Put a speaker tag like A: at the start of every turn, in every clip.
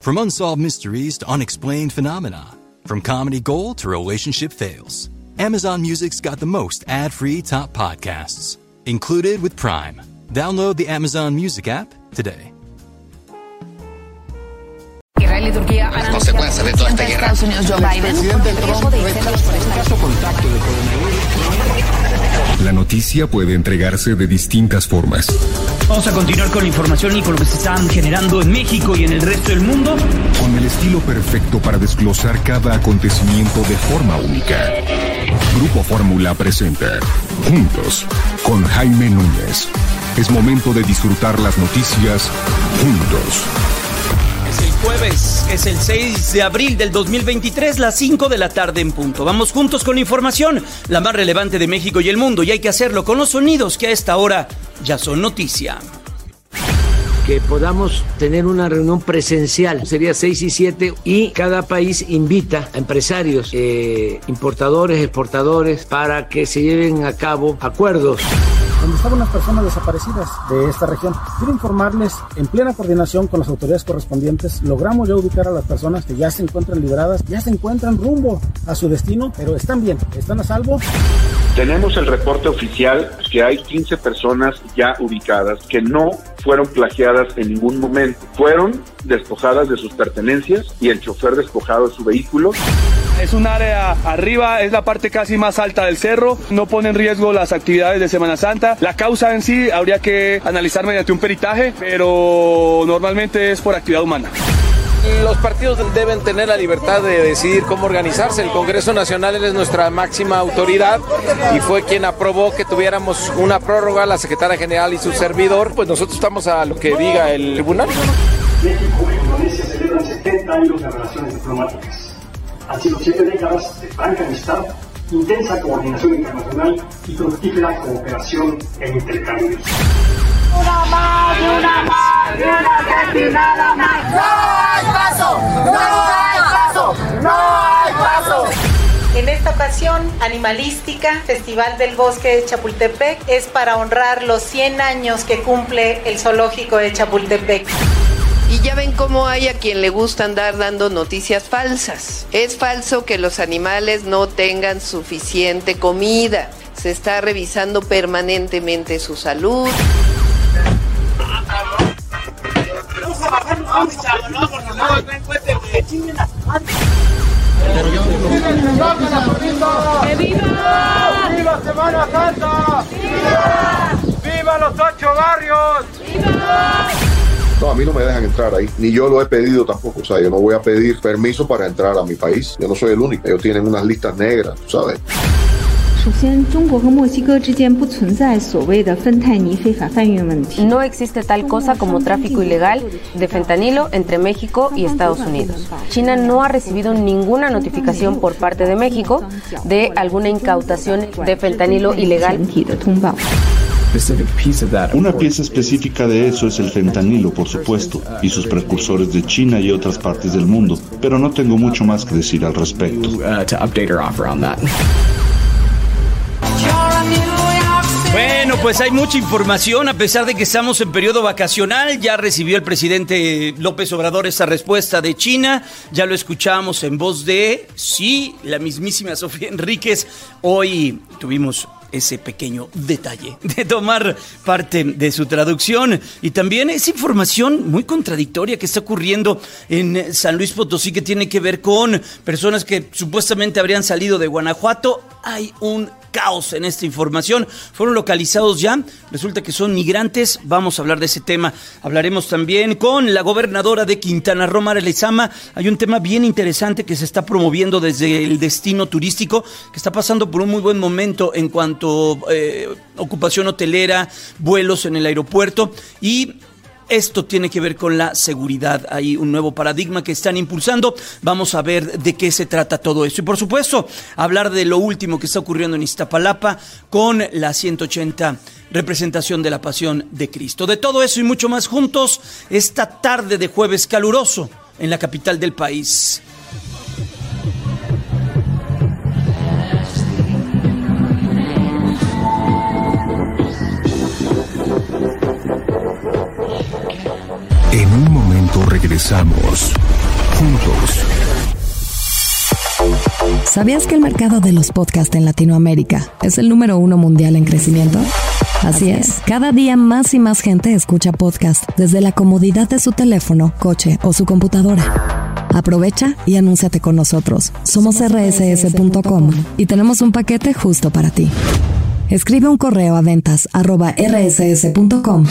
A: From unsolved mysteries to unexplained phenomena, from comedy gold to relationship fails, Amazon Music's got the most ad-free top podcasts, included with Prime. Download the Amazon Music app today.
B: Israel y Turquía han
C: consecuencias de toda esta guerra.
B: Estados Unidos Joe Biden.
D: Presidente Trump caso contacto de coronavirus.
E: La noticia puede entregarse de distintas formas.
F: Vamos a continuar con la información y con lo que se está generando en México y en el resto del mundo.
E: Con el estilo perfecto para desglosar cada acontecimiento de forma única. Grupo Fórmula presenta Juntos con Jaime Núñez. Es momento de disfrutar las noticias juntos.
F: Es el jueves, es el 6 de abril del 2023, las 5 de la tarde en punto. Vamos juntos con la información, la más relevante de México y el mundo, y hay que hacerlo con los sonidos que a esta hora ya son noticia.
G: Que podamos tener una reunión presencial, sería 6 y 7, y cada país invita a empresarios, importadores, exportadores, para que se lleven a cabo acuerdos.
H: Donde estaban las personas desaparecidas de esta región. Quiero informarles, en plena coordinación con las autoridades correspondientes, logramos ya ubicar a las personas que ya se encuentran liberadas, ya se encuentran rumbo a su destino, pero están bien, están a salvo.
I: Tenemos el reporte oficial que hay 15 personas ya ubicadas que no fueron plagiadas en ningún momento. Fueron despojadas de sus pertenencias y el chofer despojado de su vehículo.
J: Es un área arriba, es la parte casi más alta del cerro, no pone en riesgo las actividades de Semana Santa. La causa en sí habría que analizar mediante un peritaje, pero normalmente es por actividad humana.
K: Los partidos deben tener la libertad de decidir cómo organizarse. El Congreso Nacional es nuestra máxima autoridad y fue quien aprobó que tuviéramos una prórroga, la secretaria general y su servidor. Pues nosotros estamos a lo que diga el tribunal.
L: México e Indonesia celebran 70 años de relaciones diplomáticas. Han sido 7 décadas de franca amistad, intensa coordinación internacional y fructífera cooperación e intercambios.
M: Una más, nada más. ¡No hay paso! ¡No hay paso! ¡No hay paso!
N: En esta ocasión, Animalística, Festival del Bosque de Chapultepec, es para honrar los 100 años que cumple el Zoológico de Chapultepec.
O: Y ya ven cómo hay a quien le gusta andar dando noticias falsas. Es falso que los animales no tengan suficiente comida. Se está revisando permanentemente su salud.
M: ¡Viva! ¡Viva Semana Santa! ¡Viva!
P: ¡Viva los 8 barrios!
M: ¡Viva!
Q: No, a mí no me dejan entrar ahí, ni yo lo he pedido tampoco, o sea, yo no voy a pedir permiso para entrar a mi país, yo no soy el único, ellos tienen unas listas negras, tú sabes.
R: No existe tal cosa como tráfico ilegal de fentanilo entre México y Estados Unidos. China no ha recibido ninguna notificación por parte de México de alguna incautación de fentanilo ilegal.
S: Una pieza específica de eso es el fentanilo, por supuesto, y sus precursores de China y otras partes del mundo, pero no tengo mucho más que decir al respecto.
F: Bueno, pues hay mucha información, a pesar de que estamos en periodo vacacional. Ya recibió el presidente López Obrador esa respuesta de China. Ya lo escuchamos en voz de, sí, la mismísima Sofía Enríquez. Hoy tuvimos ese pequeño detalle de tomar parte de su traducción, y también esa información muy contradictoria que está ocurriendo en San Luis Potosí, que tiene que ver con personas que supuestamente habrían salido de Guanajuato. Hay un caos en esta información. Fueron localizados ya, resulta que son migrantes. Vamos a hablar de ese tema. Hablaremos también con la gobernadora de Quintana Roo, Mara Lezama. Hay un tema bien interesante que se está promoviendo desde el destino turístico, que está pasando por un muy buen momento en cuanto ocupación hotelera, vuelos en el aeropuerto, y esto tiene que ver con la seguridad. Hay un nuevo paradigma que están impulsando. Vamos a ver de qué se trata todo esto. Y por supuesto, hablar de lo último que está ocurriendo en Iztapalapa con la 180 representación de la Pasión de Cristo. De todo eso y mucho más juntos esta tarde de jueves caluroso en la capital del país.
E: En un momento regresamos. juntos.
C: ¿Sabías que el mercado de los podcasts en Latinoamérica es el número 1 mundial en crecimiento? Así es, cada día más y más gente escucha podcast desde la comodidad de su teléfono, coche o su computadora. Aprovecha y anúnciate con nosotros. Somos rss.com y tenemos un paquete justo para ti. Escribe un correo a ventas@rss.com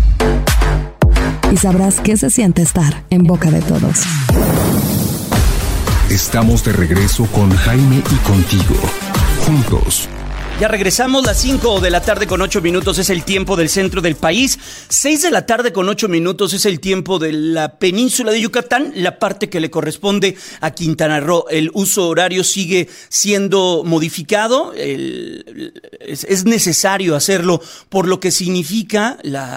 C: y sabrás qué se siente estar en boca de todos.
E: Estamos de regreso con Jaime y contigo, juntos.
F: Ya regresamos, las 5 de la tarde con 8 minutos es el tiempo del centro del país. 6 de la tarde con 8 minutos es el tiempo de la península de Yucatán, la parte que le corresponde a Quintana Roo. El uso horario sigue siendo modificado, es necesario hacerlo por lo que significa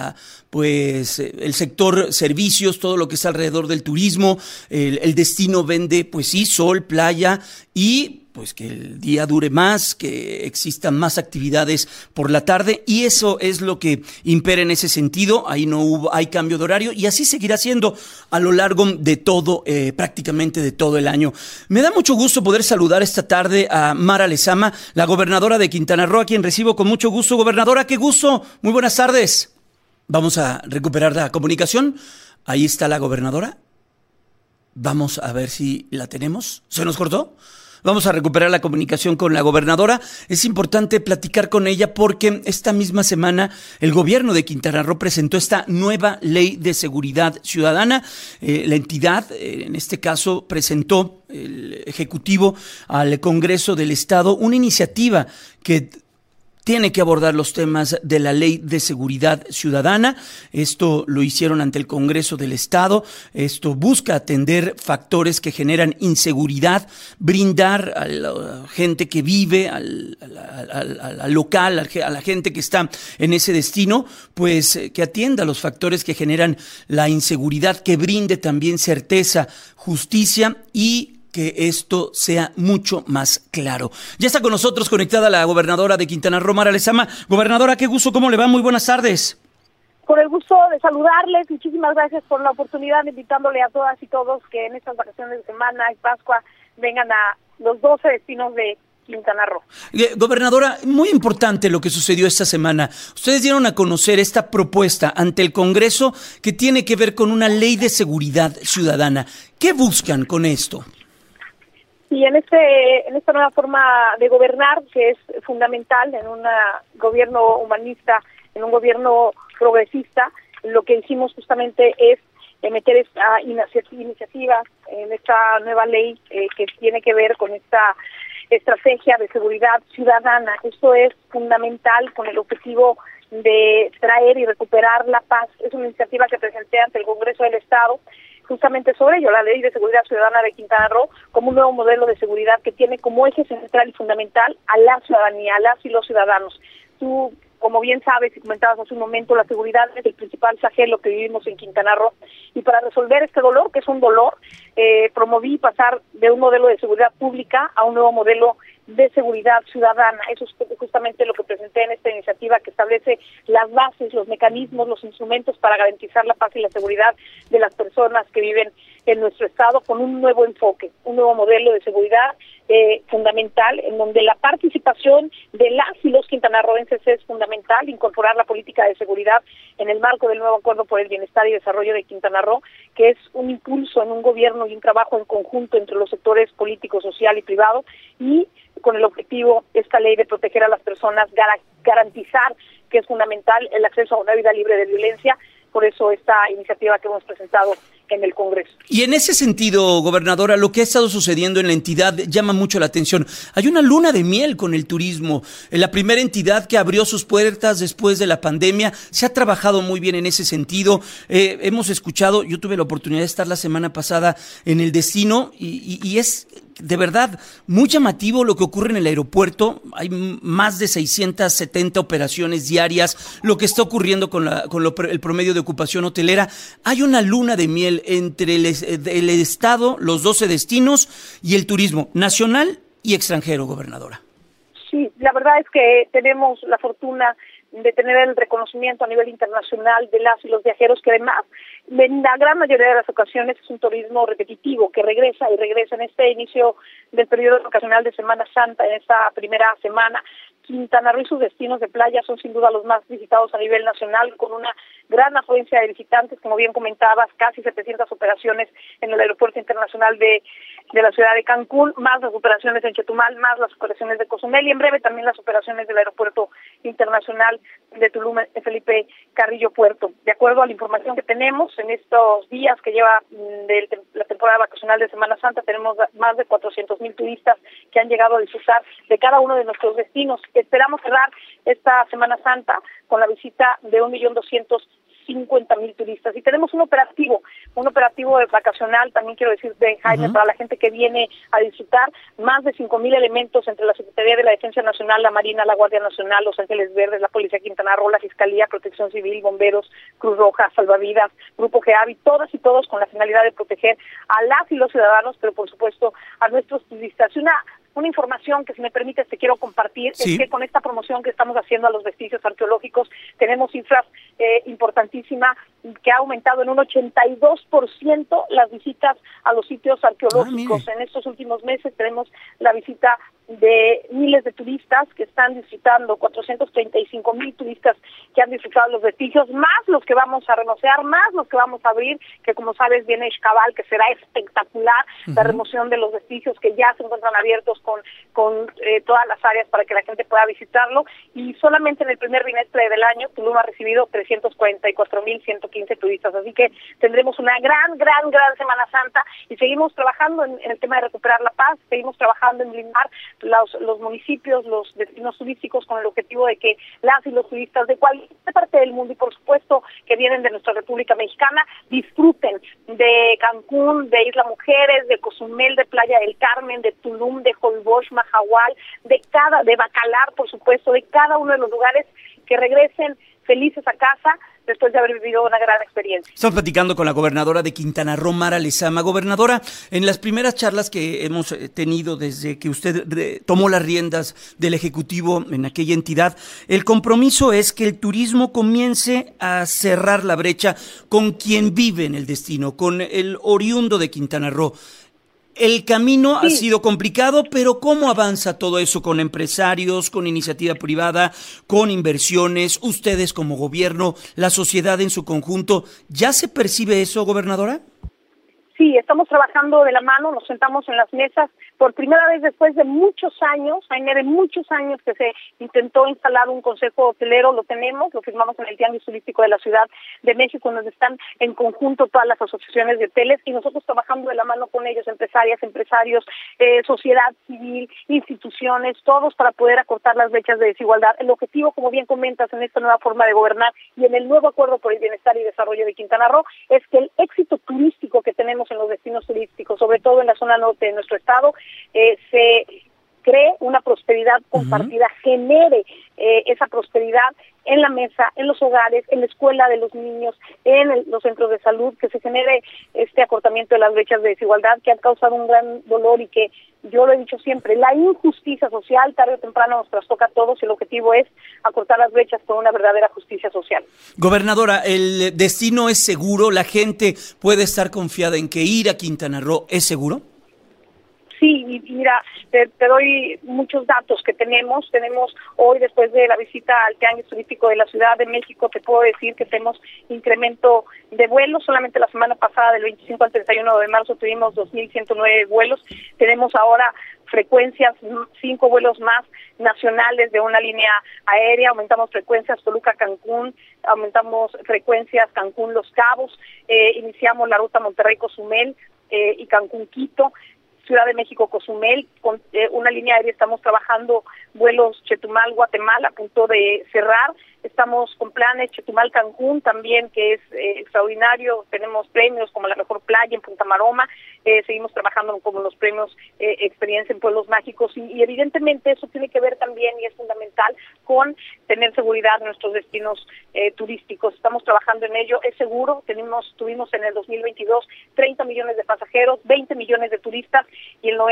F: el sector servicios, todo lo que está alrededor del turismo. El destino vende, pues sí, sol, playa y pues que el día dure más, que existan más actividades por la tarde, y eso es lo que impera en ese sentido. Ahí hay cambio de horario y así seguirá siendo a lo largo de todo, prácticamente de todo el año. Me da mucho gusto poder saludar esta tarde a Mara Lezama, la gobernadora de Quintana Roo, a quien recibo con mucho gusto. Gobernadora, qué gusto, muy buenas tardes. Vamos a recuperar la comunicación. Ahí está la gobernadora. Vamos a ver si la tenemos. ¿Se nos cortó? Vamos a recuperar la comunicación con la gobernadora. Es importante platicar con ella porque esta misma semana el gobierno de Quintana Roo presentó esta nueva ley de seguridad ciudadana. La entidad, en este caso, presentó el Ejecutivo al Congreso del Estado una iniciativa que tiene que abordar los temas de la Ley de Seguridad Ciudadana. Esto lo hicieron ante el Congreso del Estado. Esto busca atender factores que generan inseguridad, brindar a la gente que vive, al local, a la gente que está en ese destino, pues que atienda los factores que generan la inseguridad, que brinde también certeza, justicia y que esto sea mucho más claro. Ya está con nosotros conectada la gobernadora de Quintana Roo, Mara Lezama. Gobernadora, qué gusto, ¿cómo le va? Muy buenas tardes.
T: Con el gusto de saludarles, muchísimas gracias por la oportunidad, invitándole a todas y todos que en estas vacaciones de semana y Pascua vengan a los 12 destinos de Quintana Roo.
F: Gobernadora, muy importante lo que sucedió esta semana. Ustedes dieron a conocer esta propuesta ante el Congreso que tiene que ver con una ley de seguridad ciudadana. ¿Qué buscan con esto?
T: Y en esta nueva forma de gobernar, que es fundamental en un gobierno humanista, en un gobierno progresista, lo que hicimos justamente es meter esta iniciativa en esta nueva ley que tiene que ver con esta estrategia de seguridad ciudadana. Esto es fundamental con el objetivo de traer y recuperar la paz. Es una iniciativa que presenté ante el Congreso del Estado, justamente sobre ello, la Ley de Seguridad Ciudadana de Quintana Roo, como un nuevo modelo de seguridad que tiene como eje central y fundamental a la ciudadanía, a las y los ciudadanos. Tú, como bien sabes y comentabas hace un momento, la seguridad es el principal flagelo que vivimos en Quintana Roo, y para resolver este dolor, que es un dolor, promoví pasar de un modelo de seguridad pública a un nuevo modelo de seguridad ciudadana. Eso es justamente lo que presenté en esta iniciativa, que establece las bases, los mecanismos, los instrumentos para garantizar la paz y la seguridad de las personas que viven en nuestro estado, con un nuevo enfoque, un nuevo modelo de seguridad fundamental, en donde la participación de las y los quintanarroenses es fundamental, incorporar la política de seguridad en el marco del nuevo Acuerdo por el Bienestar y Desarrollo de Quintana Roo, que es un impulso en un gobierno y un trabajo en conjunto entre los sectores político, social y privado, y con el objetivo, esta ley, de proteger a las personas, garantizar que es fundamental el acceso a una vida libre de violencia. Por eso esta iniciativa que hemos presentado en el Congreso. Y en ese sentido, gobernadora, lo que ha estado sucediendo en la entidad llama mucho la atención. Hay una luna de miel con el turismo. La primera entidad que abrió sus puertas después de la pandemia, se ha trabajado muy bien en ese sentido. Hemos escuchado, yo tuve la oportunidad de estar la semana pasada en el destino y es de verdad muy llamativo lo que ocurre en el aeropuerto. Hay más de 670 operaciones diarias, lo que está ocurriendo con el promedio de ocupación hotelera. Hay una luna de miel entre el Estado, los 12 destinos y el turismo nacional y extranjero, gobernadora. Sí, la verdad es que tenemos la fortuna de tener el reconocimiento a nivel internacional de las y los viajeros, que además en la gran mayoría de las ocasiones es un turismo repetitivo que regresa y regresa en este inicio del periodo vacacional de Semana Santa, en esta primera semana. Quintana Roo y sus destinos de playa son sin duda los más visitados a nivel nacional, con una gran afluencia de visitantes, como bien comentabas, casi 700 operaciones en el Aeropuerto Internacional de la ciudad de Cancún, más las operaciones en Chetumal, más las operaciones de Cozumel y en breve también las operaciones del Aeropuerto Internacional de Tulum, Felipe Carrillo Puerto. De acuerdo a la información que tenemos en estos días que lleva de la temporada vacacional de Semana Santa, tenemos más de 400,000 turistas que han llegado a disfrutar de cada uno de nuestros destinos. Esperamos cerrar esta Semana Santa con la visita de 1,250,000 turistas. Y tenemos un operativo vacacional, también quiero decirte, Jaime, para la gente que viene a disfrutar, más de 5,000 elementos entre la Secretaría de la Defensa Nacional, la Marina, la Guardia Nacional, Los Ángeles Verdes, la Policía de Quintana Roo, la Fiscalía, Protección Civil, Bomberos, Cruz Roja, Salvavidas, Grupo GEAVI, todas y todos con la finalidad de proteger a las y los ciudadanos, pero por supuesto a nuestros turistas. Una información que, si me permites, te quiero compartir, es que con esta promoción que estamos haciendo a los vestigios arqueológicos, tenemos cifras importantísimas, que ha aumentado en un 82% las visitas a los sitios arqueológicos. En estos últimos meses tenemos la visita de miles de turistas que están disfrutando, 435,000 turistas que han disfrutado los vestigios, más los que vamos a renocear, más los que vamos a abrir, que como sabes viene Xcaval, que será espectacular, la remoción de los vestigios que ya se encuentran abiertos con todas las áreas para que la gente pueda visitarlo, y solamente en el primer trimestre del año Tulum ha recibido 344,115 turistas, así que tendremos una gran Semana Santa y seguimos trabajando en el tema de recuperar la paz, seguimos trabajando en blindar los municipios, los destinos turísticos, con el objetivo de que las y los turistas de cualquier parte del mundo, y por supuesto que vienen de nuestra República Mexicana, disfruten de Cancún, de Isla Mujeres, de Cozumel, de Playa del Carmen, de Tulum, de Holbox, Mahahual, de Bacalar, por supuesto, de cada uno de los lugares, que regresen felices a casa después de haber vivido una gran experiencia.
F: Estamos platicando con la gobernadora de Quintana Roo, Mara Lezama. Gobernadora, en las primeras charlas que hemos tenido desde que usted tomó las riendas del Ejecutivo en aquella entidad, el compromiso es que el turismo comience a cerrar la brecha con quien vive en el destino, con el oriundo de Quintana Roo. El camino ha sido complicado, pero ¿cómo avanza todo eso con empresarios, con iniciativa privada, con inversiones, ustedes como gobierno, la sociedad en su conjunto? ¿Ya se percibe eso, gobernadora?
T: Sí, estamos trabajando de la mano, nos sentamos en las mesas por primera vez después de muchos años, Jaime, de muchos años que se intentó instalar un consejo hotelero. Lo tenemos, lo firmamos en el Tianguis Turístico de la Ciudad de México, donde están en conjunto todas las asociaciones de hoteles, y nosotros trabajando de la mano con ellos, empresarias, empresarios, sociedad civil, instituciones, todos para poder acortar las brechas de desigualdad. El objetivo, como bien comentas, en esta nueva forma de gobernar y en el nuevo Acuerdo por el Bienestar y Desarrollo de Quintana Roo, es que el éxito turístico que tenemos en los destinos turísticos, sobre todo en la zona norte de nuestro estado, se cree una prosperidad compartida, genere esa prosperidad en la mesa, en los hogares, en la escuela de los niños, en los centros de salud, que se genere este acortamiento de las brechas de desigualdad que han causado un gran dolor y que, yo lo he dicho siempre, la injusticia social tarde o temprano nos trastoca a todos, y el objetivo es acortar las brechas con una verdadera justicia social.
F: Gobernadora, ¿el destino es seguro? ¿La gente puede estar confiada en que ir a Quintana Roo es seguro?
T: Sí, y mira, te doy muchos datos que tenemos. Tenemos hoy, después de la visita al Tianguis Turístico de la Ciudad de México, te puedo decir que tenemos incremento de vuelos. Solamente la semana pasada, del 25 al 31 de marzo, tuvimos 2,109 vuelos. Tenemos ahora frecuencias, 5 vuelos más nacionales de una línea aérea. Aumentamos frecuencias Toluca-Cancún, aumentamos frecuencias Cancún-Los Cabos, iniciamos la ruta Monterrey-Cozumel y Cancún-Quito. Ciudad de México, Cozumel, con una línea aérea. Estamos trabajando vuelos Chetumal, Guatemala, a punto de cerrar. Estamos con planes Chetumal-Cancún también, que es extraordinario. Tenemos premios como la mejor playa en Punta Maroma. Seguimos trabajando como los premios Experiencia en Pueblos Mágicos. Y evidentemente eso tiene que ver también, y es fundamental, con tener seguridad en nuestros destinos turísticos. Estamos trabajando en ello. Es seguro. Tuvimos en el 2022 30 millones de pasajeros, 20 millones de turistas, y el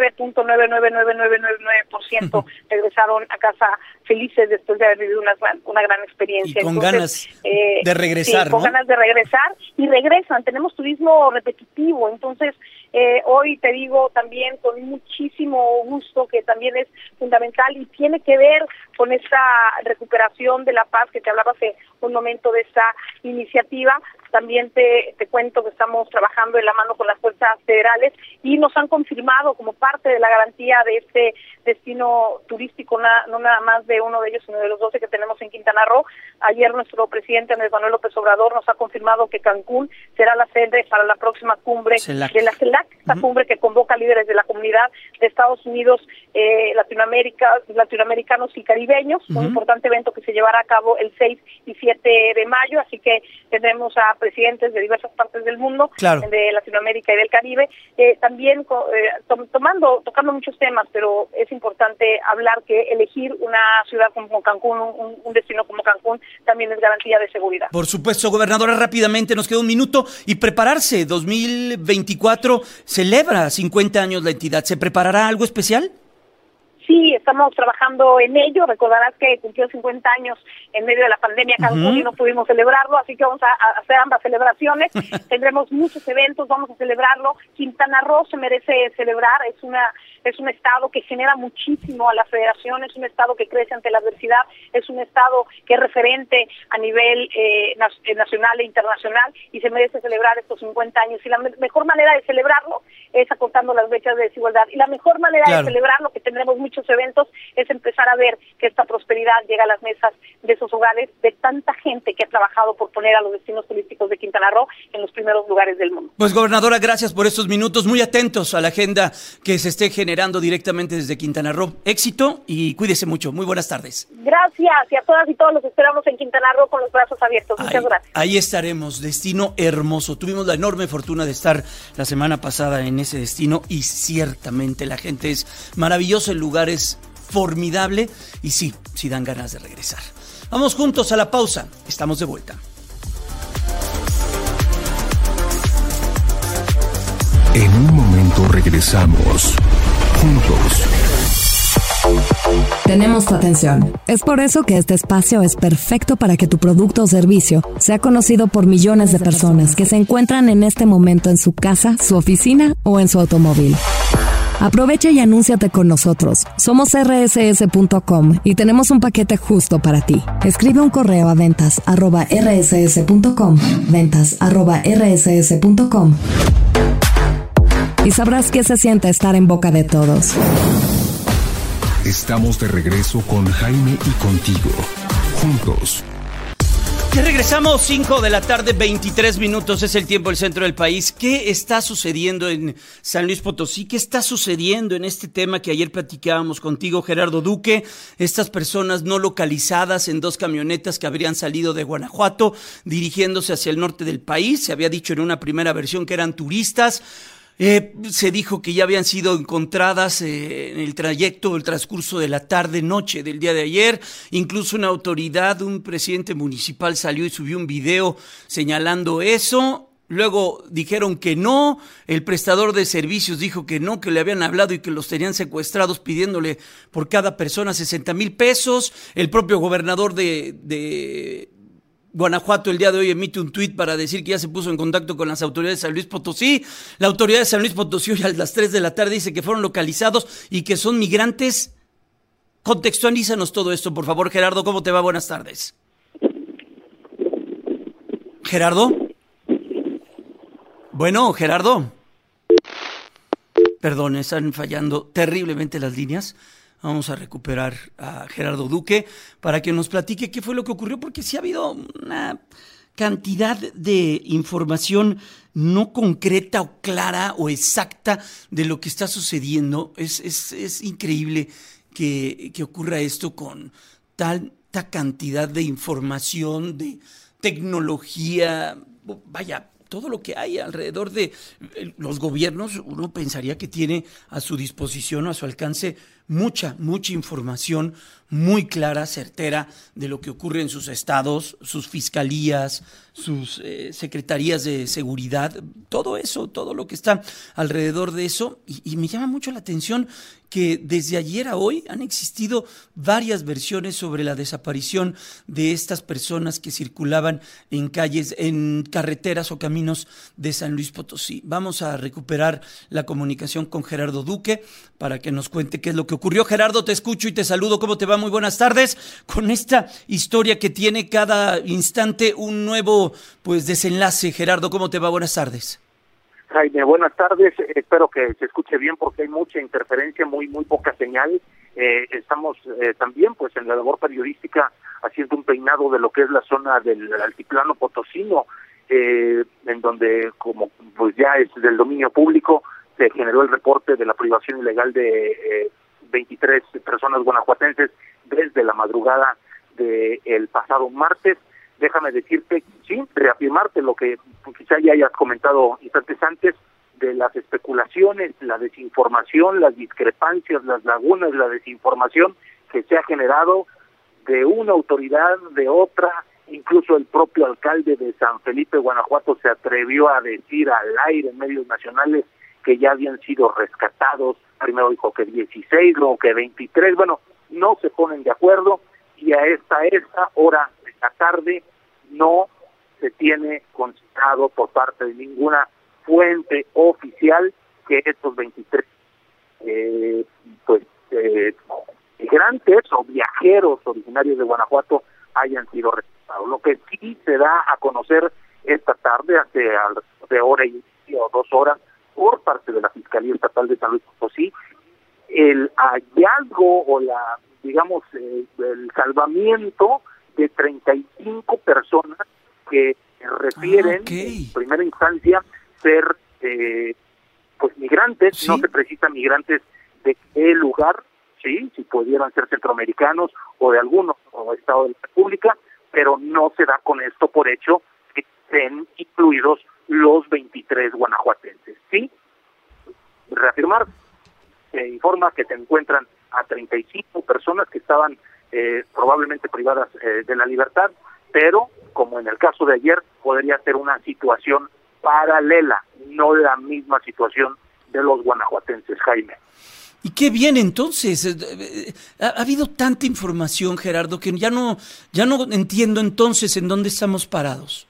T: 99.999999% regresaron a casa felices después de haber vivido una una gran experiencia.
F: Y con ganas de regresar,
T: sí, con ganas de regresar, y regresan. Tenemos turismo repetitivo, entonces hoy te digo también con muchísimo gusto que también es fundamental y tiene que ver con esta recuperación de la paz que te hablaba hace un momento de esta iniciativa. También te cuento que estamos trabajando de la mano con las fuerzas federales y nos han confirmado como parte de la garantía de este destino turístico, no nada más de uno de ellos, sino de los 12 que tenemos en Quintana Roo. Ayer nuestro presidente Andrés Manuel López Obrador nos ha confirmado que Cancún será la sede para la próxima cumbre de la CELAC, esta cumbre que convoca líderes de la comunidad de Estados Unidos, latinoamericanos y caribeños, un importante evento que se llevará a cabo el 6 y 7 de mayo, así que tendremos a presidentes de diversas partes del mundo, de Latinoamérica y del Caribe, también tocando muchos temas, pero es importante hablar que elegir una ciudad como Cancún, un destino como Cancún, también es garantía de seguridad.
F: Por supuesto, gobernadora, rápidamente, nos queda un minuto, y prepararse, 2024 celebra 50 años la entidad, ¿se preparará algo especial?
T: Sí, estamos trabajando en ello. Recordarás que cumplió 50 años en medio de la pandemia Cancún y no pudimos celebrarlo, así que vamos a hacer ambas celebraciones. Tendremos muchos eventos, vamos a celebrarlo. Quintana Roo se merece celebrar, es un estado que genera muchísimo a la federación, es un estado que crece ante la adversidad, es un estado que es referente a nivel nacional e internacional y se merece celebrar estos 50 años. Y la mejor manera de celebrarlo es acortando las brechas de desigualdad. Y la mejor manera de celebrarlo, que tendremos muchos eventos, es empezar a ver que esta prosperidad llega a las mesas de esos hogares de tanta gente que ha trabajado por poner a los destinos turísticos de Quintana Roo en los primeros lugares del mundo.
F: Pues, gobernadora, gracias por estos minutos, muy atentos a la agenda que se esté generando directamente desde Quintana Roo. Éxito y cuídese mucho. Muy buenas tardes.
T: Gracias, y a todas y todos los esperamos en Quintana Roo con los brazos abiertos. Muchas gracias.
F: Ahí estaremos, destino hermoso. Tuvimos la enorme fortuna de estar la semana pasada en ese destino y ciertamente la gente es maravillosa, el lugar es formidable y sí dan ganas de regresar. Vamos juntos a la pausa, estamos de vuelta.
E: En un momento regresamos, juntos.
C: Tenemos tu atención. Es por eso que este espacio es perfecto para que tu producto o servicio sea conocido por millones de personas que se encuentran en este momento en su casa, su oficina o en su automóvil. Aprovecha y anúnciate con nosotros. Somos rss.com y tenemos un paquete justo para ti. Escribe un correo a ventas@rss.com, ventas@rss.com, y sabrás qué se siente estar en boca de todos.
E: Estamos de regreso con Jaime y contigo, juntos.
F: Ya regresamos, 5 de la tarde, 23 minutos, es el tiempo del centro del país. ¿Qué está sucediendo en San Luis Potosí? ¿Qué está sucediendo en este tema que ayer platicábamos contigo, Gerardo Duque? Estas personas no localizadas en 2 camionetas que habrían salido de Guanajuato dirigiéndose hacia el norte del país. Se había dicho en una primera versión que eran turistas. Se dijo que ya habían sido encontradas en el transcurso de la tarde-noche del día de ayer. Incluso una autoridad, un presidente municipal salió y subió un video señalando eso. Luego dijeron que no, el prestador de servicios dijo que no, que le habían hablado y que los tenían secuestrados pidiéndole por cada persona 60,000 pesos. El propio gobernador de Guanajuato el día de hoy emite un tuit para decir que ya se puso en contacto con las autoridades de San Luis Potosí. La autoridad de San Luis Potosí hoy a las 3 de la tarde dice que fueron localizados y que son migrantes. Contextualízanos todo esto, por favor, Gerardo. ¿Cómo te va? Buenas tardes. ¿Gerardo? Bueno, Gerardo. Perdón, están fallando terriblemente las líneas. Vamos a recuperar a Gerardo Duque para que nos platique qué fue lo que ocurrió, porque sí ha habido una cantidad de información no concreta o clara o exacta de lo que está sucediendo. Es increíble que ocurra esto con tanta cantidad de información, de tecnología. Vaya, todo lo que hay alrededor de los gobiernos. Uno pensaría que tiene a su disposición o a su alcance mucha información muy clara, certera de lo que ocurre en sus estados, sus fiscalías, sus secretarías de seguridad, todo eso, todo lo que está alrededor de eso. Y me llama mucho la atención que desde ayer a hoy han existido varias versiones sobre la desaparición de estas personas que circulaban en calles, en carreteras o caminos de San Luis Potosí. Vamos a recuperar la comunicación con Gerardo Duque para que nos cuente qué es lo que ocurrió. Gerardo, te escucho y te saludo. ¿Cómo te va? Muy buenas tardes. Con esta historia que tiene cada instante un nuevo desenlace. Gerardo, ¿cómo te va? Buenas tardes.
U: Jaime, buenas tardes. Espero que se escuche bien porque hay mucha interferencia, muy poca señal. Estamos también en la labor periodística haciendo un peinado de lo que es la zona del altiplano potosino, en donde, como ya es del dominio público, se generó el reporte de la privación ilegal de 23 personas guanajuatenses desde la madrugada del pasado martes. Déjame decirte, sí, reafirmarte lo que quizá ya hayas comentado instantes antes, de las especulaciones, la desinformación, las discrepancias, las lagunas, la desinformación que se ha generado de una autoridad, de otra. Incluso el propio alcalde de San Felipe, Guanajuato, se atrevió a decir al aire en medios nacionales que ya habían sido rescatados. Primero dijo que 16, luego que 23. Bueno, no se ponen de acuerdo y a esta hora de la tarde no se tiene considerado por parte de ninguna fuente oficial que estos 23 migrantes o viajeros originarios de Guanajuato hayan sido rescatados. Lo que sí se da a conocer esta tarde, hace hora y media o 2 horas, por parte de la Fiscalía Estatal de San Luis Potosí, el hallazgo o el salvamiento de 35 personas que refieren en primera instancia ser migrantes. ¿Sí? No se precisa migrantes de qué lugar, sí, si pudieran ser centroamericanos o de algún estado de la República, pero no se da con esto por hecho que estén incluidos los 23 guanajuatenses. Sí, reafirmar, se informa que se encuentran a 35 personas que estaban probablemente privadas de la libertad, pero como en el caso de ayer, podría ser una situación paralela, no la misma situación de los guanajuatenses, Jaime.
F: Y qué bien, entonces, ha habido tanta información, Gerardo, que ya no entiendo entonces en dónde estamos parados.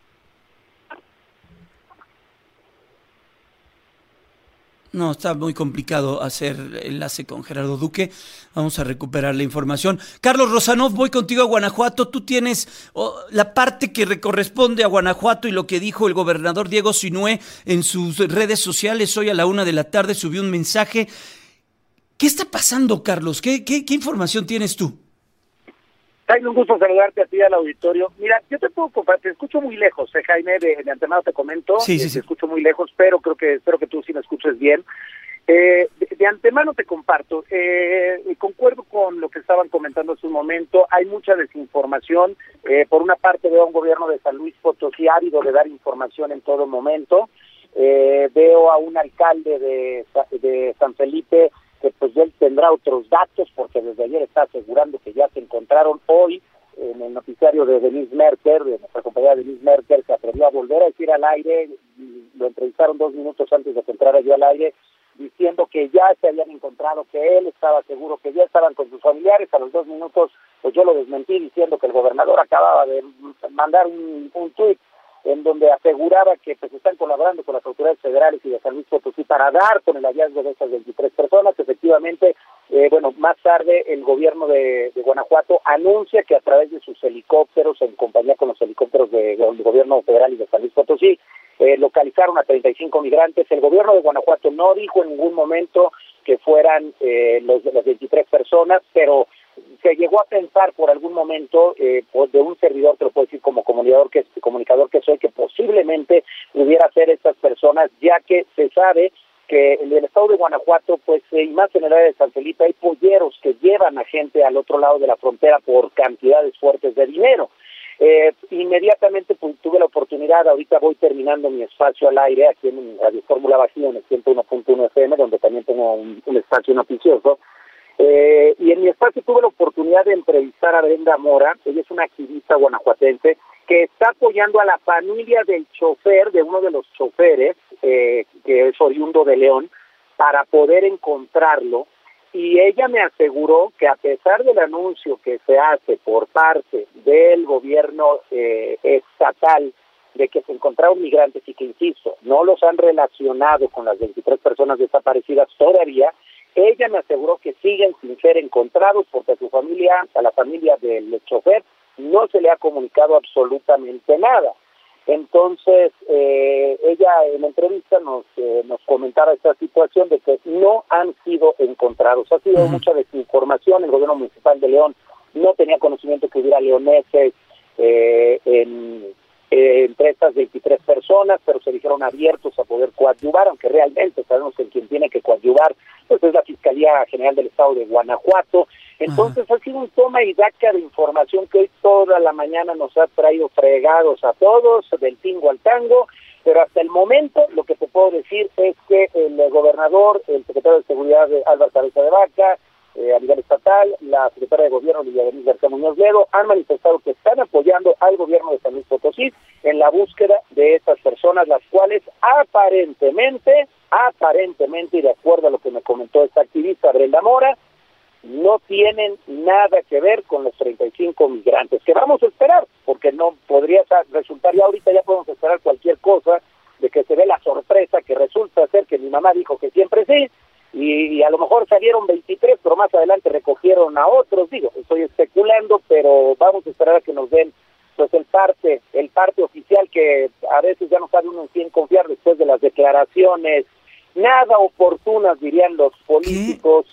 F: No, está muy complicado hacer enlace con Gerardo Duque. Vamos a recuperar la información. Carlos Rosanov, voy contigo a Guanajuato. Tú tienes la parte que le corresponde a Guanajuato y lo que dijo el gobernador Diego Sinue en sus redes sociales. Hoy a la 1:00 p.m. subió un mensaje. ¿Qué está pasando, Carlos? ¿Qué información tienes tú?
U: Jaime, un gusto saludarte a ti y al auditorio. Mira, yo te escucho muy lejos, Jaime, de antemano te comento. Sí. Te escucho muy lejos, pero espero que tú sí me escuches bien. De antemano te comparto, concuerdo con lo que estaban comentando hace un momento. Hay mucha desinformación. Por una parte veo a un gobierno de San Luis Potosí ávido de dar información en todo momento. Veo a un alcalde de San Felipe que él tendrá otros datos, porque desde ayer está asegurando que ya se encontraron hoy en el noticiario de Denise Merker, de nuestra compañera Denise Merker, se atrevió a volver a decir al aire, lo entrevistaron 2 minutos antes de que entrara yo al aire, diciendo que ya se habían encontrado, que él estaba seguro, que ya estaban con sus familiares. A los 2 minutos, yo lo desmentí diciendo que el gobernador acababa de mandar un tuit en donde aseguraba que están colaborando con las autoridades federales y de San Luis Potosí para dar con el hallazgo de esas 23 personas. Efectivamente, más tarde el gobierno de Guanajuato anuncia que a través de sus helicópteros, en compañía con los helicópteros del gobierno federal y de San Luis Potosí, localizaron a 35 migrantes. El gobierno de Guanajuato no dijo en ningún momento que fueran las 23 personas, pero se llegó a pensar por algún momento de un servidor, te lo puedo decir como comunicador que soy, que posiblemente pudiera ser estas personas, ya que se sabe que en el estado de Guanajuato, y más en el área de San Felipe, hay polleros que llevan a gente al otro lado de la frontera por cantidades fuertes de dinero. Inmediatamente pues, tuve la oportunidad, ahorita voy terminando mi espacio al aire aquí en Radio Fórmula Bajío, en el 101.1 FM, donde también tengo un espacio noticioso. Y en mi espacio tuve la oportunidad de entrevistar a Brenda Mora. Ella es una activista guanajuatense que está apoyando a la familia del chofer, de uno de los choferes, que es oriundo de León, para poder encontrarlo. Y ella me aseguró que a pesar del anuncio que se hace por parte del gobierno estatal de que se encontraron migrantes y que, insisto, no los han relacionado con las 23 personas desaparecidas todavía, ella me aseguró que siguen sin ser encontrados porque a la familia del chofer, no se le ha comunicado absolutamente nada. Entonces, ella en la entrevista nos comentaba esta situación de que no han sido encontrados. Ha sido mucha desinformación. El gobierno municipal de León no tenía conocimiento que hubiera leoneses entre estas 23 personas, pero se dijeron abiertos a poder coadyuvar, aunque realmente sabemos que quien tiene que coadyuvar pues es la Fiscalía General del Estado de Guanajuato. Entonces ha sido un toma y daca de información que hoy toda la mañana nos ha traído fregados a todos, del tingo al tango, pero hasta el momento lo que te puedo decir es que el gobernador, el secretario de Seguridad Álvaro Cabeza de Vaca, a nivel estatal, la secretaria de Gobierno Lidia Denise García Muñoz Ledo han manifestado que están apoyando al gobierno de San Luis Potosí en la búsqueda de estas personas, las cuales aparentemente, y de acuerdo a lo que me comentó esta activista Brenda Mora, no tienen nada que ver con los 35 migrantes, que vamos a esperar, porque no podría resultar, ya ahorita ya podemos esperar cualquier cosa, de que se dé la sorpresa que resulta ser que mi mamá dijo que siempre sí, y a lo mejor salieron 23, pero más adelante recogieron a otros. Digo, estoy especulando, pero vamos a esperar a que nos den pues el parte oficial, que a veces ya no sabe uno en quién confiar después de las declaraciones nada oportunas, dirían los políticos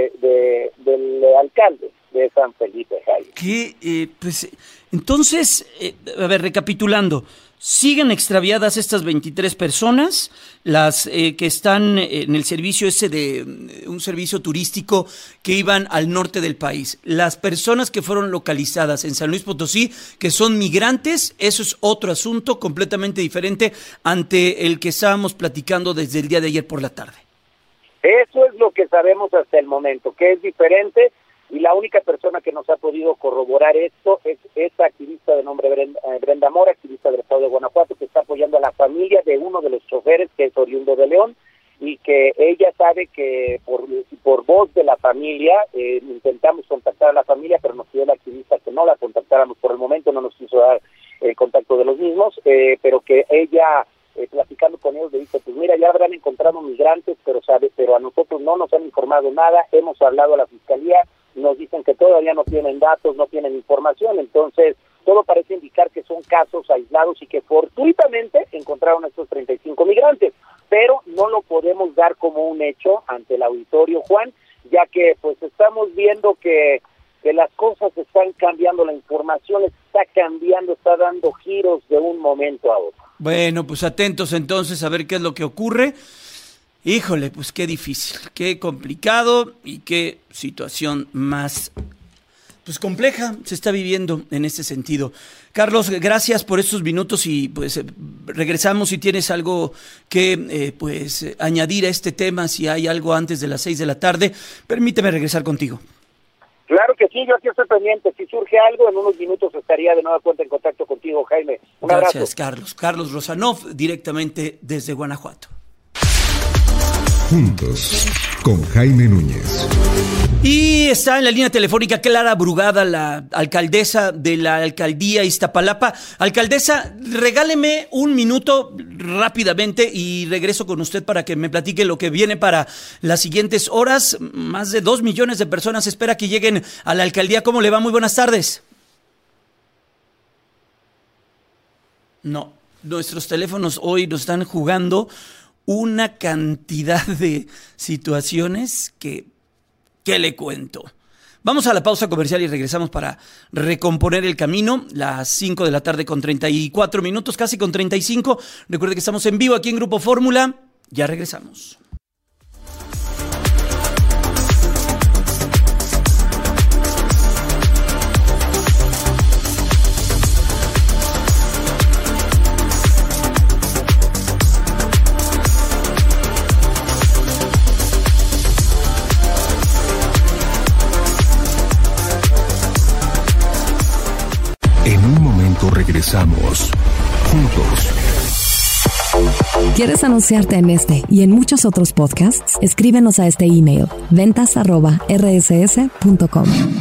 U: del alcalde de San Felipe, Jaime.
F: Pues entonces, a ver, recapitulando, siguen extraviadas estas 23 personas, las que están en el servicio ese de un servicio turístico que iban al norte del país. Las personas que fueron localizadas en San Luis Potosí, que son migrantes, eso es otro asunto completamente diferente ante el que estábamos platicando desde el día de ayer por la tarde.
U: Eso es lo que sabemos hasta el momento, que es diferente. Y la única persona que nos ha podido corroborar esto es esta activista de nombre Brenda Mora, activista del Estado de Guanajuato, que está apoyando a la familia de uno de los choferes, que es oriundo de León, y que ella sabe que por voz de la familia, intentamos contactar a la familia, pero nos pidió la activista que no la contactáramos por el momento, no nos quiso dar el contacto de los mismos, pero que ella, platicando con ellos, le dice, pues mira, ya habrán encontrado migrantes, pero a nosotros no nos han informado nada, hemos hablado a la Fiscalía, nos dicen que todavía no tienen datos, no tienen información, entonces todo parece indicar que son casos aislados y que fortuitamente encontraron a estos 35 migrantes, pero no lo podemos dar como un hecho ante el auditorio, Juan, ya que pues estamos viendo que las cosas están cambiando, la información está cambiando, está dando giros de un momento a otro.
F: Bueno, pues atentos entonces a ver qué es lo que ocurre. Híjole, pues qué difícil, qué complicado y qué situación más pues compleja se está viviendo en este sentido. Carlos, gracias por estos minutos y pues regresamos si tienes algo que pues añadir a este tema, si hay algo antes de las 6 de la tarde, permíteme regresar contigo.
U: Claro que sí, yo aquí estoy pendiente. Si surge algo, en unos minutos estaría de nueva cuenta en contacto contigo, Jaime. Un abrazo.
F: Gracias, Carlos. Carlos Rosanov, directamente desde Guanajuato.
E: Juntos, con Jaime Núñez.
F: Y está en la línea telefónica Clara Brugada, la alcaldesa de la alcaldía Iztapalapa. Alcaldesa, regáleme un minuto rápidamente y regreso con usted para que me platique lo que viene para las siguientes horas. Más de 2 millones de personas espera que lleguen a la alcaldía. ¿Cómo le va? Muy buenas tardes. No, nuestros teléfonos hoy nos están jugando una cantidad de situaciones que le cuento. Vamos a la pausa comercial y regresamos para recomponer el camino. Las 5 de la tarde con 34 minutos, casi con 35. Recuerde que estamos en vivo aquí en Grupo Fórmula. Ya regresamos.
C: ¿Quieres anunciarte en este y en muchos otros podcasts? Escríbenos a este email, ventas@rss.com.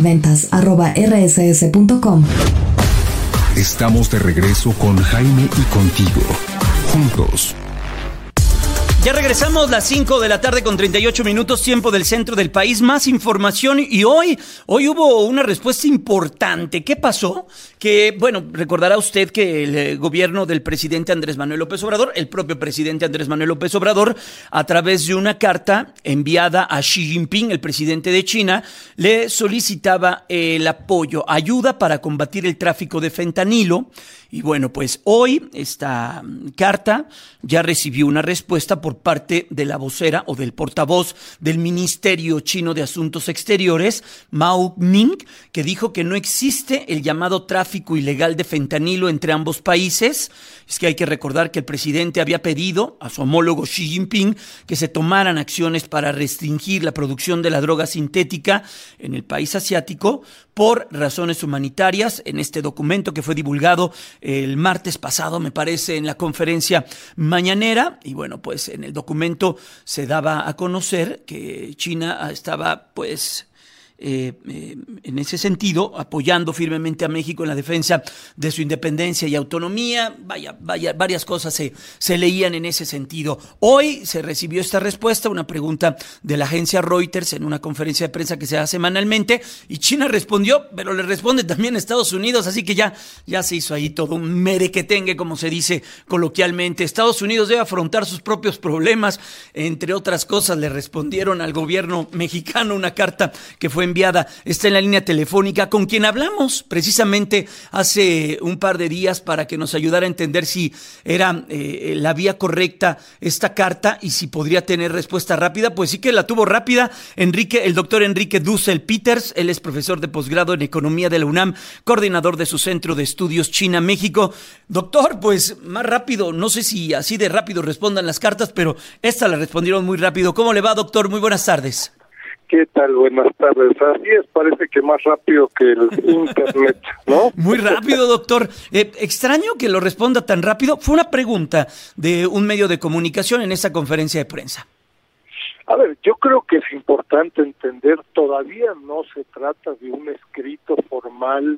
C: ventas@rss.com.
E: Estamos de regreso con Jaime y contigo, juntos.
F: Ya regresamos, las 5 de la tarde con 38 minutos, tiempo del centro del país. Más información y hoy hubo una respuesta importante. ¿Qué pasó? Que, bueno, recordará usted que el gobierno del presidente Andrés Manuel López Obrador, el propio presidente Andrés Manuel López Obrador, a través de una carta enviada a Xi Jinping, el presidente de China, le solicitaba el apoyo, ayuda para combatir el tráfico de fentanilo. Y bueno, pues hoy esta carta ya recibió una respuesta por parte de la vocera o del portavoz del Ministerio Chino de Asuntos Exteriores, Mao Ning, que dijo que no existe el llamado tráfico ilegal de fentanilo entre ambos países. Es que hay que recordar que el presidente había pedido a su homólogo Xi Jinping que se tomaran acciones para restringir la producción de la droga sintética en el país asiático por razones humanitarias. En este documento que fue divulgado el martes pasado, me parece, en la conferencia mañanera, y bueno, pues en el documento se daba a conocer que China estaba, pues, en ese sentido, apoyando firmemente a México en la defensa de su independencia y autonomía. Varias cosas se leían en ese sentido. Hoy se recibió esta respuesta, una pregunta de la agencia Reuters en una conferencia de prensa que se da semanalmente, y China respondió, pero le responde también Estados Unidos, así que ya se hizo ahí todo un merequetengue, como se dice coloquialmente. Estados Unidos debe afrontar sus propios problemas, entre otras cosas le respondieron al gobierno mexicano una carta que fue enviada. Está en la línea telefónica con quien hablamos precisamente hace un par de días para que nos ayudara a entender si era la vía correcta esta carta y si podría tener respuesta rápida. Pues sí que la tuvo rápida. El doctor Enrique Dussel Peters, él es profesor de posgrado en Economía de la UNAM, coordinador de su Centro de Estudios China-México. Doctor, pues más rápido, no sé si así de rápido respondan las cartas, pero esta la respondieron muy rápido. ¿Cómo le va, doctor? Muy buenas tardes.
A: ¿Qué tal? Buenas tardes. Así es, parece que más rápido que el internet, ¿no?
F: Muy rápido, doctor. Extraño que lo responda tan rápido. Fue una pregunta de un medio de comunicación en esa conferencia de prensa.
A: A ver, yo creo que es importante entender, todavía no se trata de un escrito formal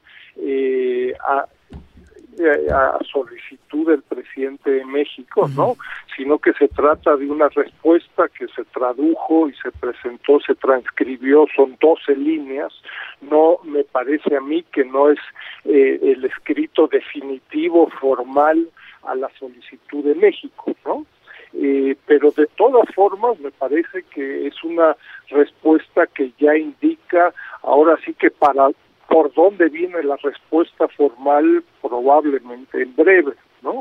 A: a solicitud del presidente de México, ¿no? Sino que se trata de una respuesta que se tradujo y se presentó, se transcribió, son 12 líneas. No me parece a mí que no es el escrito definitivo formal a la solicitud de México, ¿no? Pero de todas formas me parece que es una respuesta que ya indica, ahora sí que por dónde viene la respuesta formal probablemente en breve, ¿no?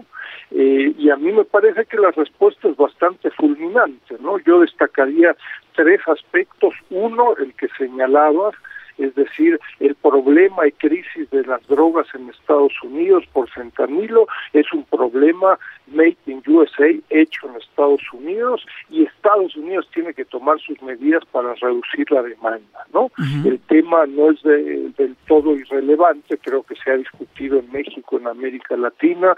A: Y a mí me parece que la respuesta es bastante fulminante, ¿no? Yo destacaría 3 aspectos. Uno, el que señalabas, es decir, el problema y crisis de las drogas en Estados Unidos por fentanilo es un problema made in USA, hecho en Estados Unidos, y Estados Unidos tiene que tomar sus medidas para reducir la demanda, ¿no? El tema no es del todo irrelevante, creo que se ha discutido en México, en América Latina,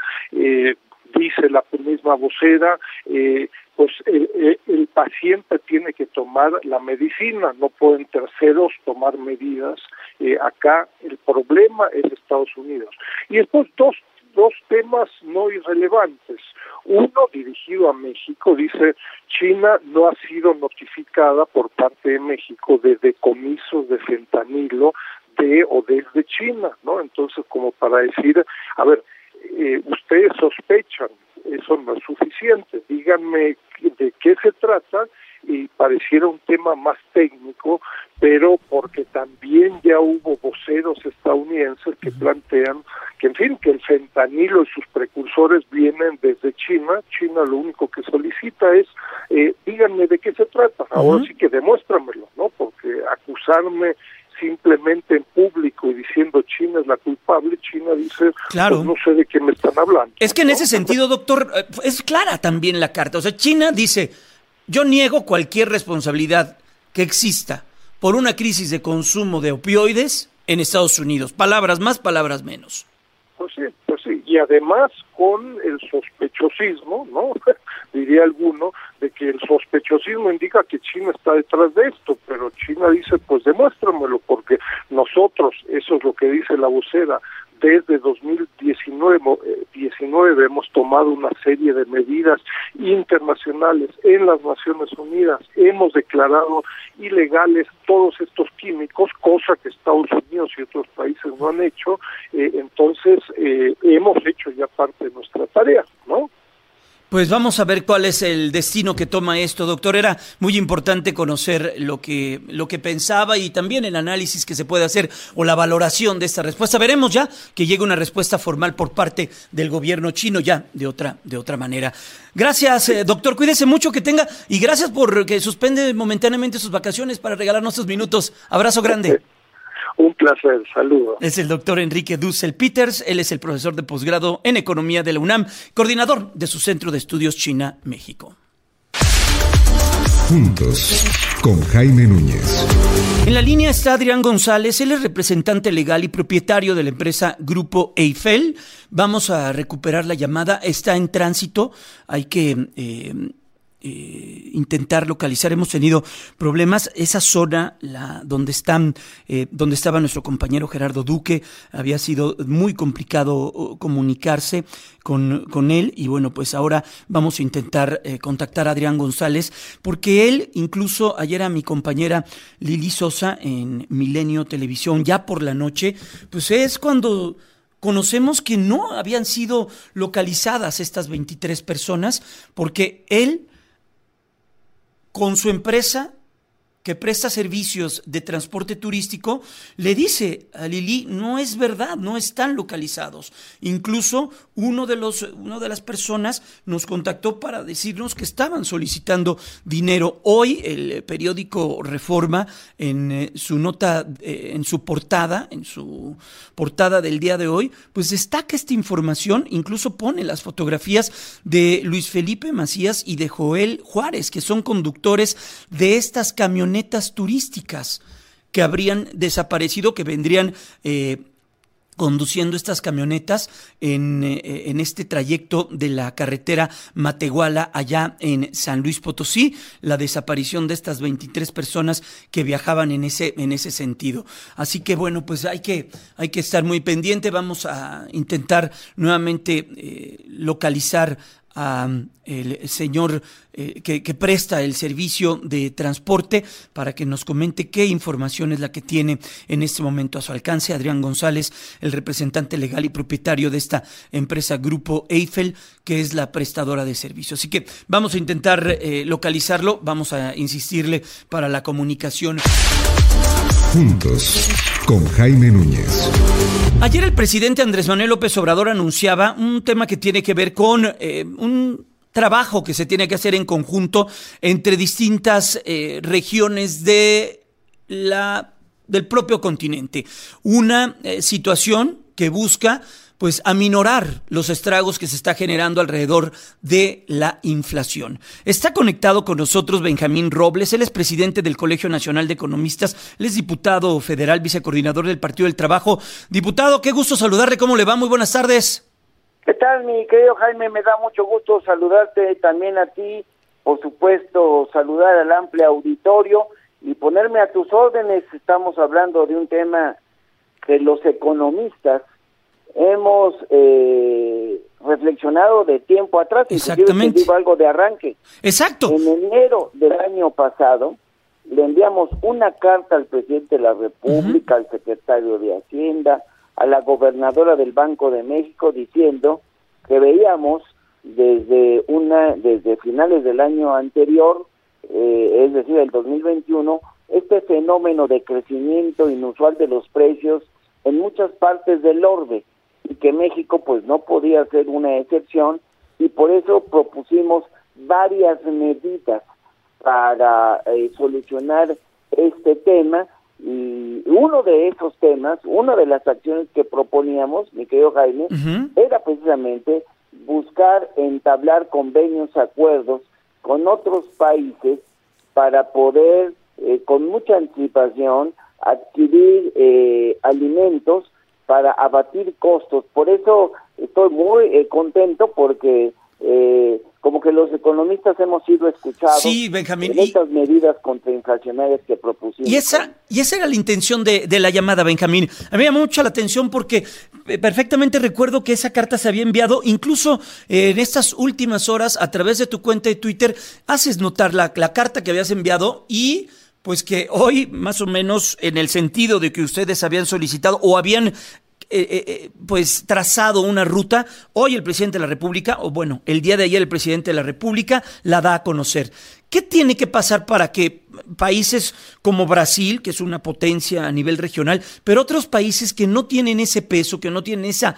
A: dice la misma vocera, pues el paciente tiene que tomar la medicina, no pueden terceros tomar medidas. Acá el problema es Estados Unidos. Y después dos temas no irrelevantes. Uno, dirigido a México, dice, China no ha sido notificada por parte de México de decomisos de fentanilo de o desde China, ¿no? Entonces, como para decir, a ver, ustedes sospechan, eso no es suficiente, díganme de qué se trata, y pareciera un tema más técnico, pero porque también ya hubo voceros estadounidenses que plantean que, en fin, que el fentanilo y sus precursores vienen desde China. China lo único que solicita es, díganme de qué se trata, ahora sí que demuéstramelo, ¿no? Porque acusarme simplemente en público y diciendo China es la culpable, China dice,
F: claro,
A: pues no sé de qué me están hablando.
F: Es que en ese sentido, doctor, es clara también la carta. O sea, China dice, yo niego cualquier responsabilidad que exista por una crisis de consumo de opioides en Estados Unidos. Palabras más, palabras menos.
A: Pues sí, y además con el sospechosismo, ¿no? Diría alguno, de que el sospechosismo indica que China está detrás de esto, pero China dice, pues demuéstramelo, porque nosotros, eso es lo que dice la vocera, desde 2019 hemos tomado una serie de medidas internacionales en las Naciones Unidas, hemos declarado ilegales todos estos químicos, cosa que Estados Unidos y otros países no han hecho, entonces hemos hecho ya parte de nuestra tarea, ¿no?
F: Pues vamos a ver cuál es el destino que toma esto, doctor. Era muy importante conocer lo que pensaba y también el análisis que se puede hacer o la valoración de esta respuesta. Veremos ya que llegue una respuesta formal por parte del gobierno chino ya de otra manera. Gracias, doctor. Cuídese mucho, que tenga, y gracias por que suspende momentáneamente sus vacaciones para regalarnos estos minutos. Abrazo grande.
A: Un placer, saludos.
F: Es el doctor Enrique Dussel Peters, él es el profesor de posgrado en Economía de la UNAM, coordinador de su Centro de Estudios China-México.
E: Juntos, con Jaime Núñez.
F: En la línea está Adrián González, él es representante legal y propietario de la empresa Grupo Eiffel. Vamos a recuperar la llamada, está en tránsito, hay que intentar localizar. Hemos tenido problemas. Esa zona, donde estaba nuestro compañero Gerardo Duque, había sido muy complicado comunicarse con él, y bueno, pues ahora vamos a intentar contactar a Adrián González, porque él, incluso ayer a mi compañera Lili Sosa en Milenio Televisión, ya por la noche, pues es cuando conocemos que no habían sido localizadas estas 23 personas, porque él, con su empresa que presta servicios de transporte turístico, le dice a Lili, no es verdad, no están localizados. Incluso una de las personas nos contactó para decirnos que estaban solicitando dinero. Hoy el periódico Reforma, en su nota, en su portada del día de hoy, pues destaca esta información, incluso pone las fotografías de Luis Felipe Macías y de Joel Juárez, que son conductores de estas camionetas turísticas que habrían desaparecido, que vendrían conduciendo estas camionetas en este trayecto de la carretera Matehuala allá en San Luis Potosí, la desaparición de estas 23 personas que viajaban en ese sentido. Así que bueno, pues hay que estar muy pendiente. Vamos a intentar nuevamente localizar a el señor que presta el servicio de transporte para que nos comente qué información es la que tiene en este momento a su alcance. Adrián González, el representante legal y propietario de esta empresa Grupo Eiffel, que es la prestadora de servicios. Así que vamos a intentar localizarlo, vamos a insistirle para la comunicación.
E: Juntos, con Jaime Núñez.
F: Ayer el presidente Andrés Manuel López Obrador anunciaba un tema que tiene que ver con un trabajo que se tiene que hacer en conjunto entre distintas regiones del propio continente. Una situación que busca pues aminorar los estragos que se está generando alrededor de la inflación. Está conectado con nosotros Benjamín Robles, él es presidente del Colegio Nacional de Economistas, él es diputado federal, vicecoordinador del Partido del Trabajo. Diputado, qué gusto saludarle, ¿cómo le va? Muy buenas tardes.
B: ¿Qué tal, mi querido Jaime? Me da mucho gusto saludarte también a ti, por supuesto, saludar al amplio auditorio y ponerme a tus órdenes. Estamos hablando de un tema que los economistas hemos reflexionado de tiempo atrás.
F: Exactamente.
B: Te digo algo de arranque.
F: Exacto.
B: En enero del año pasado le enviamos una carta al presidente de la República, al secretario de Hacienda, a la gobernadora del Banco de México, diciendo que veíamos desde finales del año anterior, es decir, el 2021, este fenómeno de crecimiento inusual de los precios en muchas partes del orbe, y que México pues no podía ser una excepción, y por eso propusimos varias medidas para solucionar este tema. Y uno de esos temas, una de las acciones que proponíamos, mi querido Jaime, era precisamente buscar entablar convenios, acuerdos con otros países para poder, con mucha anticipación, adquirir alimentos para abatir costos. Por eso estoy muy contento porque como que los economistas hemos sido escuchados
F: sí, Benjamín,
B: en estas medidas contrainflacionarias que propusimos.
F: Y esa era la intención de la llamada, Benjamín. A mí me llamó mucho la atención porque perfectamente recuerdo que esa carta se había enviado, incluso en estas últimas horas, a través de tu cuenta de Twitter, haces notar la carta que habías enviado y pues que hoy, más o menos, en el sentido de que ustedes habían solicitado o habían pues trazado una ruta, hoy el presidente de la República, o bueno, el día de ayer el presidente de la República la da a conocer. ¿Qué tiene que pasar para que países como Brasil, que es una potencia a nivel regional, pero otros países que no tienen ese peso, que no tienen esa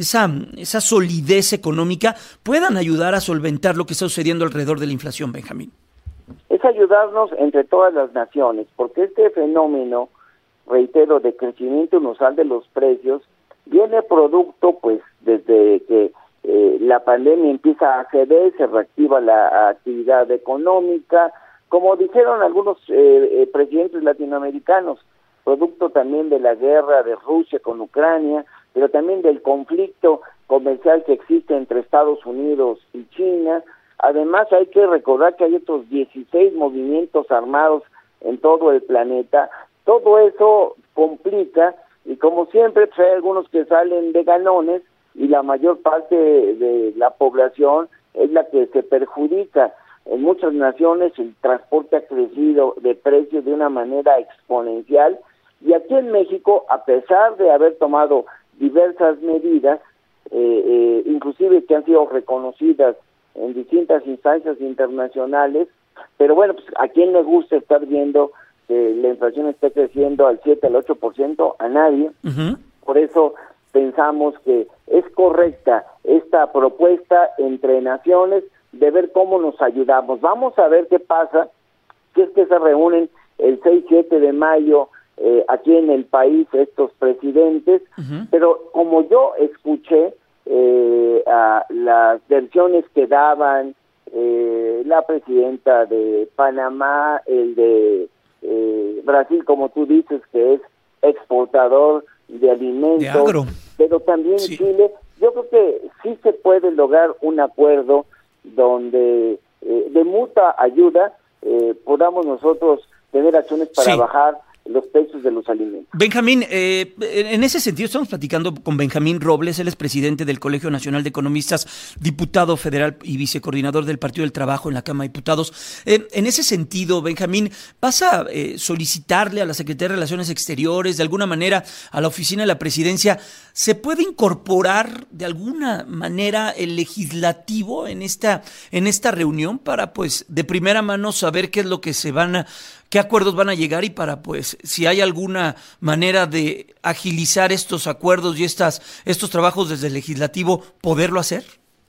F: solidez económica, puedan ayudar a solventar lo que está sucediendo alrededor de la inflación, Benjamín?
B: Es ayudarnos entre todas las naciones, porque este fenómeno, reitero, de crecimiento inusual de los precios, viene producto, pues, desde que la pandemia empieza a ceder, se reactiva la actividad económica, como dijeron algunos presidentes latinoamericanos, producto también de la guerra de Rusia con Ucrania, pero también del conflicto comercial que existe entre Estados Unidos y China. Además, hay que recordar que hay otros 16 movimientos armados en todo el planeta. Todo eso complica y, como siempre, pues hay algunos que salen de ganones y la mayor parte de la población es la que se perjudica. En muchas naciones el transporte ha crecido de precios de una manera exponencial y aquí en México, a pesar de haber tomado diversas medidas, inclusive que han sido reconocidas en distintas instancias internacionales, pero bueno, pues a quién le gusta estar viendo que la inflación esté creciendo al 7, al 8%, a nadie. Uh-huh. Por eso pensamos que es correcta esta propuesta entre naciones de ver cómo nos ayudamos. Vamos a ver qué pasa si es que se reúnen el 6-7 de mayo aquí en el país estos presidentes, uh-huh. Pero como yo escuché a las versiones que daban la presidenta de Panamá, el de Brasil, como tú dices, que es exportador de alimentos, pero también sí. Chile, yo creo que sí se puede lograr un acuerdo donde de mutua ayuda podamos nosotros tener acciones para bajar los precios de los alimentos.
F: Benjamín, en ese sentido estamos platicando con Benjamín Robles, él es presidente del Colegio Nacional de Economistas, diputado federal y vicecoordinador del Partido del Trabajo en la Cámara de Diputados. En ese sentido, Benjamín, ¿vas a solicitarle a la Secretaría de Relaciones Exteriores, de alguna manera a la Oficina de la Presidencia, se puede incorporar de alguna manera el legislativo en esta reunión para, pues, de primera mano saber qué es lo que qué acuerdos van a llegar y para, pues, si hay alguna manera de agilizar estos acuerdos y estos trabajos desde el legislativo, poderlo hacer?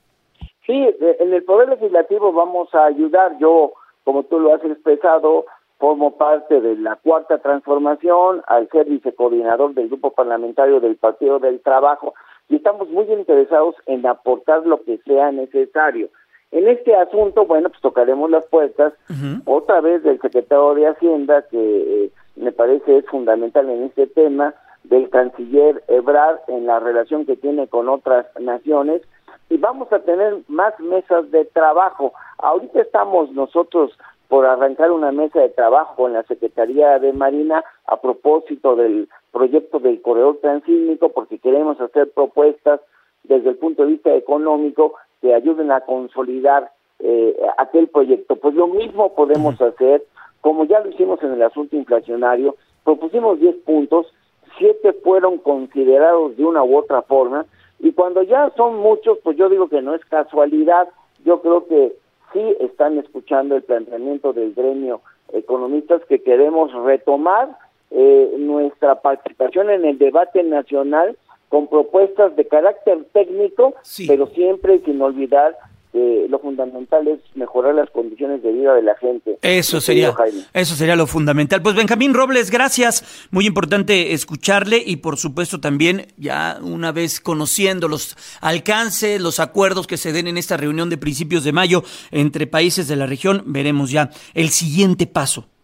B: Sí, en el Poder Legislativo vamos a ayudar. Yo, como tú lo has expresado, formo parte de la Cuarta Transformación al ser vicecoordinador del Grupo Parlamentario del Partido del Trabajo y estamos muy interesados en aportar lo que sea necesario. En este asunto, bueno, pues tocaremos las puertas otra vez del secretario de Hacienda, que me parece es fundamental en este tema, del canciller Ebrard en la relación que tiene con otras naciones, y vamos a tener más mesas de trabajo. Ahorita estamos nosotros por arrancar una mesa de trabajo con la Secretaría de Marina a propósito del proyecto del corredor transísmico, porque queremos hacer propuestas desde el punto de vista económico que ayuden a consolidar aquel proyecto. Pues lo mismo podemos hacer, como ya lo hicimos en el asunto inflacionario, propusimos 10 puntos, 7 fueron considerados de una u otra forma, y cuando ya son muchos, pues yo digo que no es casualidad, yo creo que sí están escuchando el planteamiento del gremio economistas que queremos retomar nuestra participación en el debate nacional con propuestas de carácter técnico, sí, pero siempre sin olvidar lo fundamental es mejorar las condiciones de vida de la gente.
F: Eso sería lo fundamental. Pues Benjamín Robles, gracias. Muy importante escucharle y por supuesto también ya una vez conociendo los alcances, los acuerdos que se den en esta reunión de principios de mayo entre países de la región, veremos ya el siguiente paso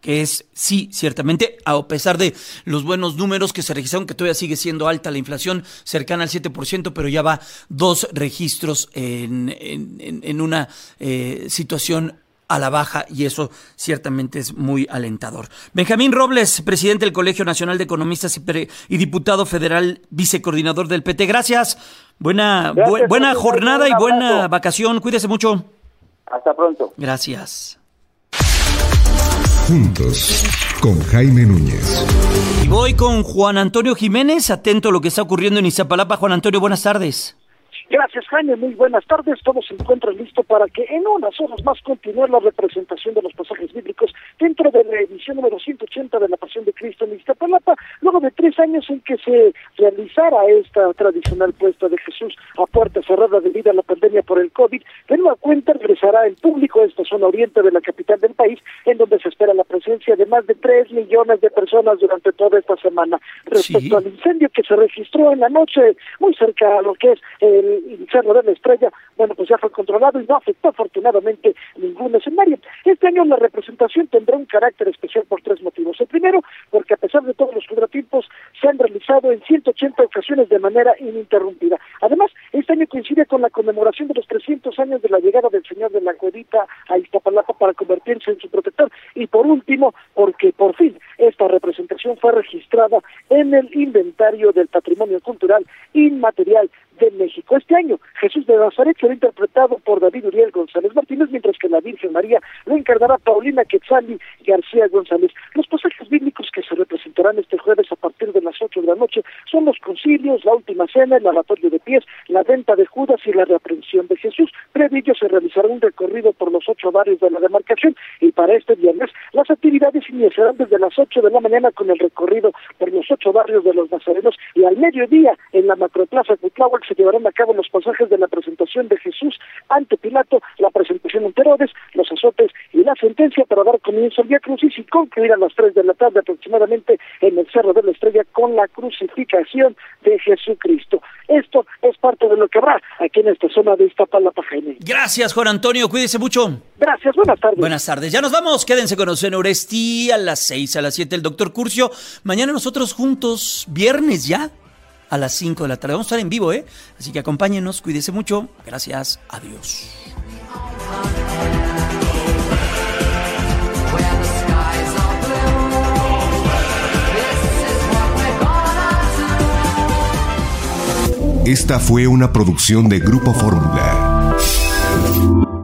F: que es, sí, ciertamente, a pesar de los buenos números que se registraron, que todavía sigue siendo alta la inflación, cercana al 7%, pero ya va 2 registros en una situación a la baja, y eso ciertamente es muy alentador. Benjamín Robles, presidente del Colegio Nacional de Economistas y diputado federal, vicecoordinador del PT. Gracias. Buena jornada y buena vacación. Cuídese mucho.
B: Hasta pronto.
F: Gracias.
E: Juntos, con Jaime Núñez.
F: Y voy con Juan Antonio Jiménez, atento a lo que está ocurriendo en Iztapalapa. Juan Antonio, buenas tardes.
U: Gracias, Jaime. Muy buenas tardes. Todos se encuentran listos para que en unas horas más continúe la representación de los pasajes bíblicos dentro de la edición número 180 de la Pasión de Cristo en Iztapalapa, luego de 3 años en que se realizara esta tradicional puesta de Jesús a puerta cerrada debido a la pandemia por el COVID. De nueva cuenta regresará el público a esta zona oriente de la capital del país, en donde se espera la presencia de más de 3 millones de personas durante toda esta semana. Respecto al incendio que se registró en la noche, muy cerca a lo que es el Cerro de la Estrella, bueno, pues ya fue controlado y no afectó afortunadamente ningún escenario. Este año la representación tendrá un carácter especial por 3 motivos. El primero, porque a pesar de todos los contratiempos, se han realizado en 180 ocasiones de manera ininterrumpida. Además, este año coincide con la conmemoración de los 300 años de la llegada del Señor de la Cuevita a Iztapalapa para convertirse en su protector. Y por último, porque por fin esta representación fue registrada en el inventario del Patrimonio Cultural Inmaterial de México. Este año, Jesús de Nazaret será interpretado por David Uriel González Martínez, mientras que la Virgen María lo encarnará Paulina Quetzali García González. Los pasajes bíblicos que se representarán este jueves a partir de las 8 de la noche son los concilios, la última cena, el lavatorio de pies, la venta de Judas y la reaprehensión de Jesús. Previo ello se realizará un recorrido por los 8 barrios de la demarcación, y para este viernes las actividades iniciarán desde las 8 de la mañana con el recorrido por los 8 barrios de los nazarenos, y al mediodía en la macroplaza Cuitláhuac se llevarán a cabo los pasajes de la presentación de Jesús ante Pilato, la presentación ante Herodes, los azotes y la sentencia, para dar comienzo al Vía Crucis y concluir a las 3 de la tarde aproximadamente en el Cerro de la Estrella con la crucificación de Jesucristo. Esto es parte de lo que habrá aquí en esta zona de Iztapalapa, Jaime.
F: Gracias, Juan Antonio. Cuídese mucho.
U: Gracias, buenas tardes.
F: Buenas tardes. Ya nos vamos. Quédense con nosotros en Oresti a las 6, a las 7 el doctor Curcio. Mañana nosotros juntos, viernes ya, a las 5 de la tarde. Vamos a estar en vivo, Así que acompáñenos, cuídese mucho. Gracias, adiós.
E: Esta fue una producción de Grupo Fórmula.